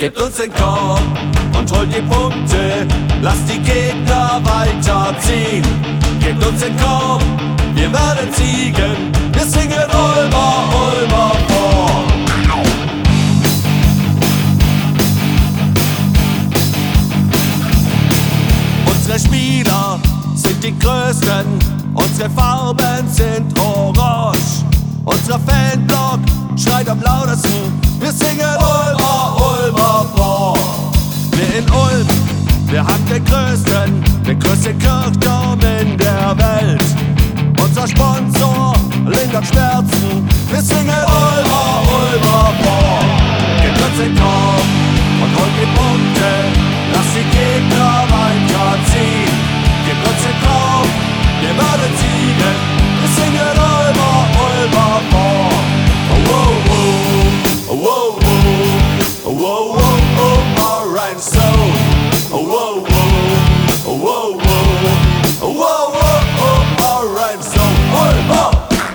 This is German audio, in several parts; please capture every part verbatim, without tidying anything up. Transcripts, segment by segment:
Gebt uns den Korb und holt die Punkte, lasst die Gegner weiterziehen. Gebt uns den Korb, wir werden siegen, wir singen Ulmer, Ulmer vor. Unsere Spieler sind die Größten, unsere Farben sind orange. Unser Fanblock schreit am lautesten, wir singen Ulmer, Ulmer vor. Wir in Ulm, wir haben den größten, den größten Kirchturm in der Welt. Unser Sponsor lindert Schmerzen, wir singen Ulmer, Ulmer vor. Gebt uns den Korb und holt die Punkte, lasst die Gegner weiterziehen. Gebt uns den Korb, wir werden siegen, wir singen Ulmer, Ulmer vor. Oh, oh, oh, oh, oh, oh, oh, oh, oh, alright, so. Oh, oh, oh, oh, oh, oh, oh, oh, oh, alright, so. Ulmer!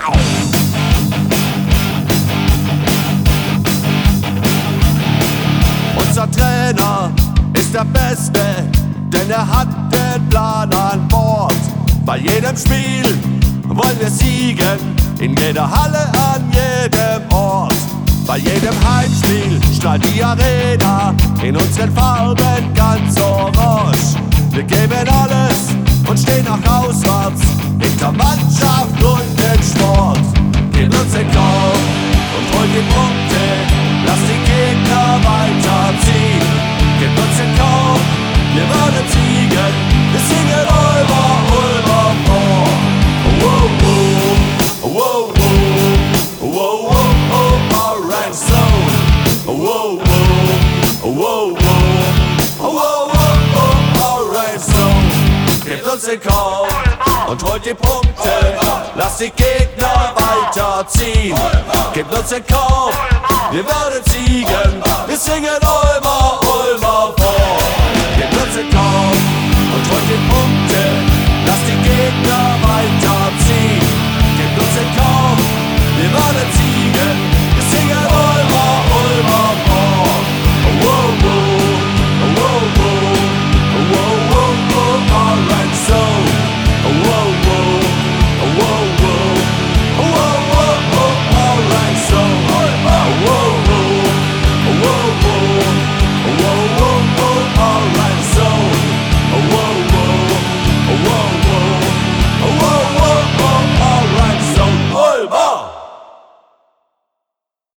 Unser Trainer ist der Beste, denn er hat den Plan an Bord. Bei jedem Spiel wollen wir siegen, in jeder Halle, an jedem Ort. Bei jedem Heimspiel strahlt die Arena in unseren Farben ganz orange. Wir geben alles und stehen auch auswärts hinter Mannschaft und den Sport. Gebt uns den Korb und holt die Punkte, lasst die Gegner weiterziehen. Gebt uns den Korb, wir werden siegen, wir singen Ulmer, Ulmer vor. Oh, oh, oh, oh, oh, oh, oh, oh, alright, so. Oh, oh, oh, oh, oh, oh, oh, oh, alright, so. Gebt uns den Korb und holt die Punkte, lasst die Gegner weiterziehen. Gebt uns den Korb, wir werden siegen, wir singen Ulmer.